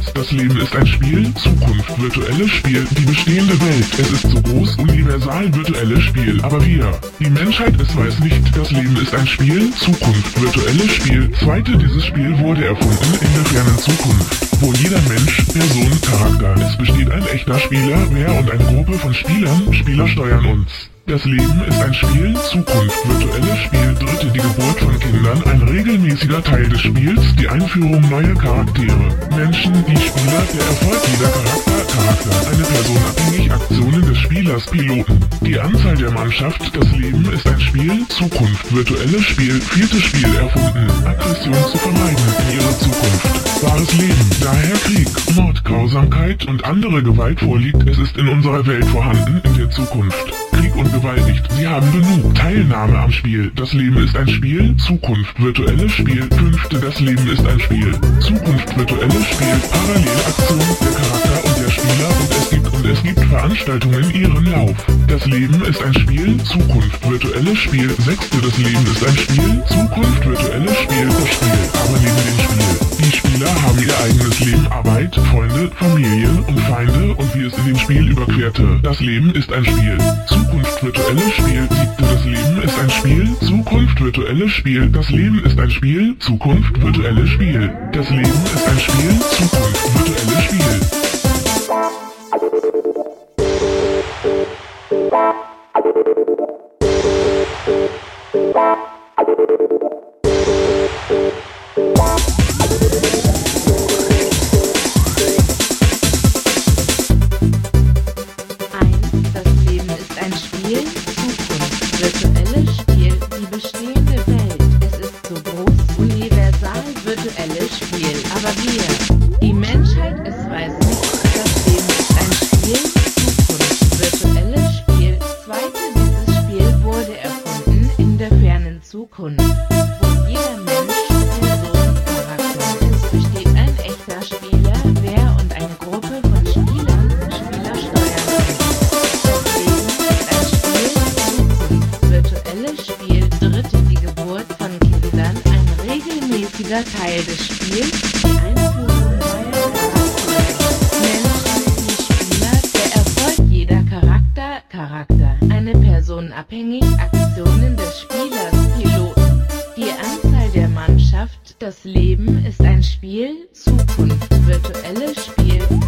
Das Leben ist ein Spiel, Zukunft, virtuelles Spiel, die bestehende Welt. Es ist so groß, universal, virtuelles Spiel. Aber wir, die Menschheit, es weiß nicht. Das Leben ist ein Spiel, Zukunft, virtuelles Spiel. Zweite, dieses Spiel wurde erfunden in der fernen Zukunft, wo jeder Mensch, Person, Charakter. Es besteht ein echter Spieler, wer und eine Gruppe von Spielern. Spieler steuern uns. Das Leben ist ein Spiel, Zukunft, virtuelles Spiel, dritte, die Geburt von Kindern, ein regelmäßiger Teil des Spiels, die Einführung neuer Charaktere. Menschen, die Spieler, der Erfolg jeder Charakter, eine Person abhängig, Aktionen des Spielers, Piloten. Die Anzahl der Mannschaft, das Leben ist ein Spiel, Zukunft, virtuelles Spiel, viertes Spiel erfunden, Aggression zu vermeiden in ihrer Zukunft. Wahres Leben, daher Krieg, Mord, Grausamkeit und andere Gewalt vorliegt, es ist in unserer Welt vorhanden, in der Zukunft. Krieg und Gewalt nicht. Sie haben genug. Teilnahme am Spiel. Das Leben ist ein Spiel. Zukunft. Virtuelles Spiel. Fünfte. Das Leben ist ein Spiel. Zukunft. Virtuelles Spiel. Parallelaktion. Der Charakter und der Spieler und es gibt Veranstaltungen ihren Lauf. Das Leben ist ein Spiel. Zukunft. Virtuelles Spiel. Sechste. Das Leben ist ein Spiel. Zukunft. Virtuelles Spiel. Das Spiel. Aber neben dem Spiel. Die Spieler haben ihr eigenes Leben, Arbeit, Freunde, Familie und Feinde und wie es in dem Spiel überquerte. Das Leben ist ein Spiel. Zukunft, virtuelles Spiel. Siebte, das Leben ist ein Spiel. Zukunft, virtuelles Spiel. Das Leben ist ein Spiel. Zukunft, virtuelles Spiel. Das Leben ist ein Spiel. Zukunft, virtuelles Spiel. Virtuelles Spiel, aber wir, die Menschheit, es weiß nicht, das Leben ist ein Spiel, Zukunft, virtuelles Spiel, zweite, dieses Spiel wurde erfunden in der fernen Zukunft, wo jeder Mensch, Person, Charakter, es besteht ein echter Spieler, wer und eine Gruppe von Spielern, Spieler steuern das Leben ist ein Spiel, Zukunft, virtuelles Spiel, dritte, die Geburt von Kindern, ein regelmäßiger Teil des Spiels, die Einführung neuer Charaktere. Menschen, die Spieler, der Erfolg jeder Charakter, eine Person abhängig, Aktionen des Spielers, Piloten. Die Anzahl der Mannschaft, das Leben ist ein Spiel, Zukunft, virtuelles Spiel.